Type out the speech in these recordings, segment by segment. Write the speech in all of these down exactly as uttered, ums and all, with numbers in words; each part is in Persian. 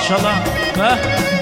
ماشاءالله به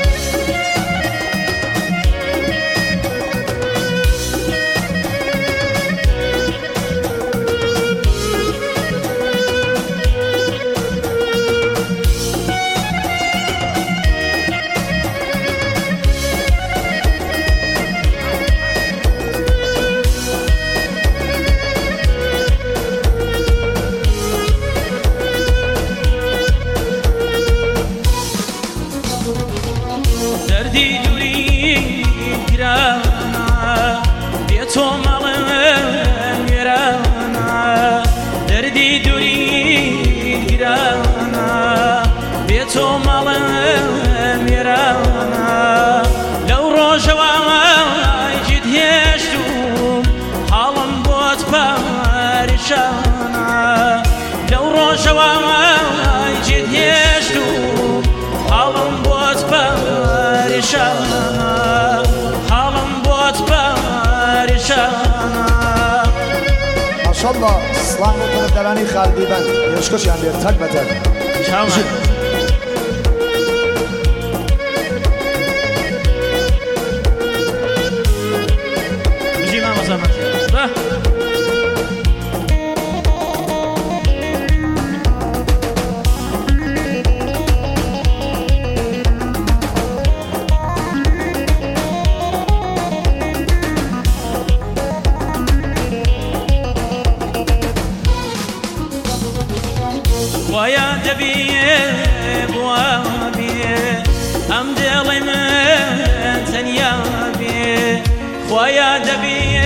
دردی دوری گرانا بی تو مالم گرانا دردی دوری گرانا بی تو مالم گرانا لو روجوای جد هشتم حالم بود پریشانا لو روجوای جد هشتم حالم بود پریشانا حالم بود پریشانا ماشاءالله اسلام کنه درانی خالدی بند یشکش یعنی تک به تک تمام بجی ما مزامت به ويا دبي بوابي ام دلي من تنيابي ويا دبي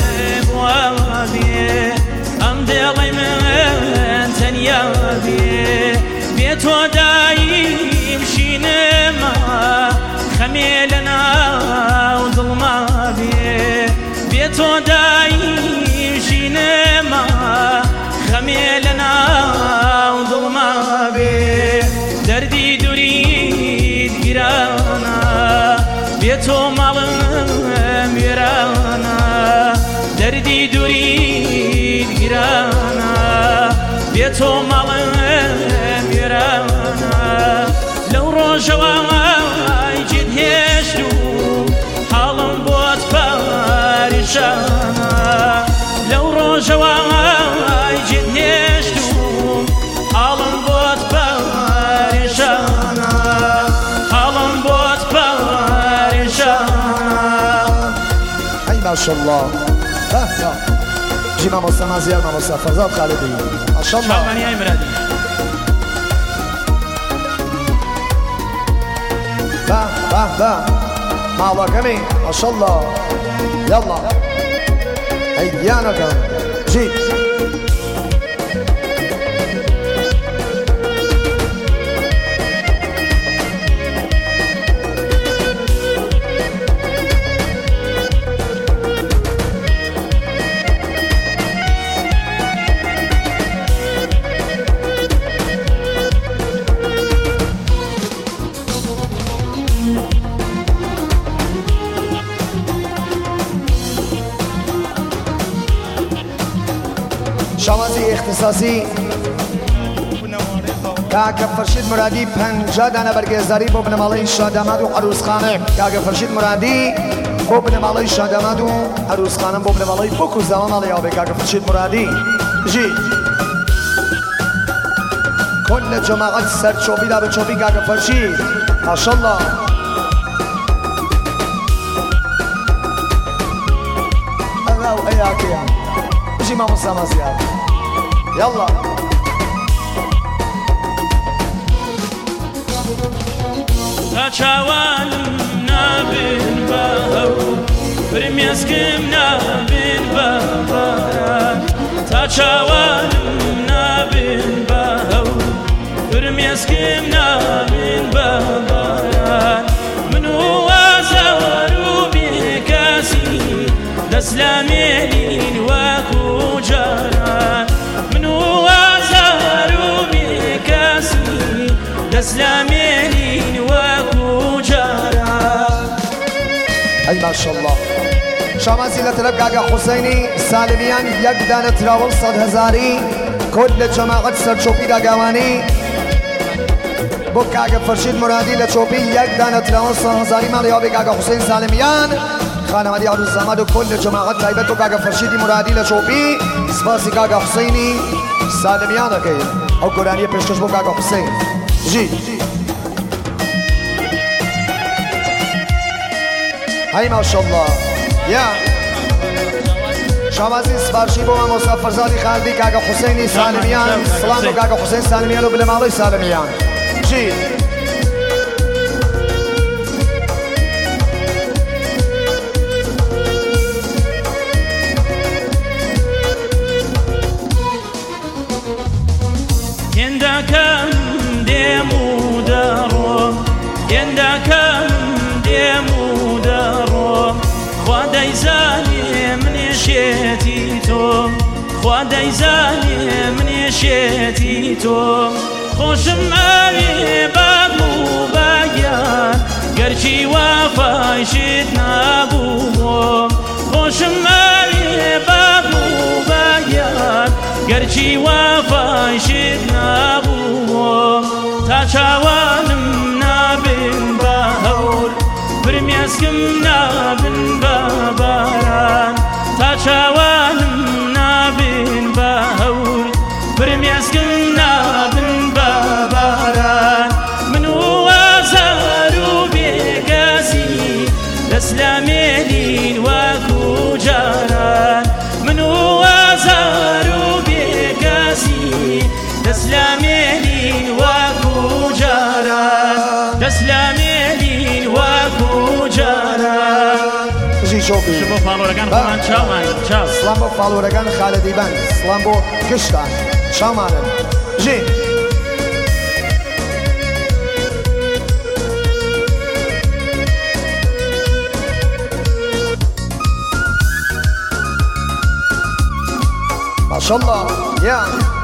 بوابي ام دلي من تنيابي بيتو دايم شينما خميلنا وظلما بي بيتو دايم شينما خميلنا وظلما بي دردي دريد جرانا بيتو مالم جرانا دردي دريد جرانا بيتو مالم جرانا لو روجواي جد هشتو حالم بود پریشانا لو روجواي جد هشتو حالم بود پریشانا حالم بود پریشانا ای ماشاءالله به یا جی ما مستمع زیار ما مستفزات خالدی ماشاءالله شامنی ای مرادی به به به مالا کمی ماشاءالله یلا ایانکم جی شوازی اختصاصی کاک فرشید مرادی پنجاه دانه برگزاری با بنمالی شادامد و عروس خانه کاک فرشید مرادی با بنمالی شادامد و عروس خانه با بنمالی بکو زمان مالی آبی کاک فرشید مرادی جی کل جماعت سر چوبی دا به چوبی کاک فرشید ماشاءالله او ایاکی جی ما مستمع زیاد يلا تاچاوان نابن باو برمیسکم نابن باباران تاچاوان نابن باو برمیسکم نابن باباران منو وازارو بکاسی دسلامين واكو جاران منو وازارو بكاسي دسلامين واكو جاران اي ما شاء الله شامازي لطلب قاقا حسيني سالميان يقدان تراول صد هزاري كل جماعة سرچوبي قاقاواني بۆ کاگە فەرشید مرادی لە چۆپی یەک دانە تراوەسە هەزاری ماڵی ئاوێ کاگە حوسێن سالمیان خانەوادی عروس زەمەد و کل جەماعەت تایبەت و کاگە فەرشیدی مرادی لە چۆپی سپاسی کاگە حوسێنی سالمیان دەکەین ئەو گۆرانیە پێشکەش بۆ کاگە حوسێن ژی هەی ماشەڵڵا یا شامازی سپارشی بۆ مامۆستا فەرزادی خالدی کاگە حوسێنی سالمیان سڵام بۆ کاگە حوسێن سالمیان و بلە ماڵەی سالمیان ژی یندەکەم دێم و دەڕۆم یندەکەم دێم و دەڕۆم خوا دەیزانێ منێشێتی تۆ خوا دەیزانێ منێشێتی تۆ خۆشم ئاوێ باب و باگیان گەرچی وافایشت نابووم خۆشم ئاوێ باب و باگیان گەرچی وافایشت نابووم تا چاوانم نابن بە هەور فرمێسکم نابن بە باران تا چاوانم نابن بە هەور فرمێسکم نابن بە باران من و ئازار و بێگەسی دەسلامێنین وەکو جاران من و ئازار و بێگەسی دەسلامێنین وەکو جاران دەسلامێنین وەکو جاران ژی چۆپی بۆ فاڵۆرەکان خۆمان چاومان چاو سڵام بۆ فاڵۆرەکان خالدی بەند سڵام بۆ گشتان چاومانن ژی ماشەڵڵا یا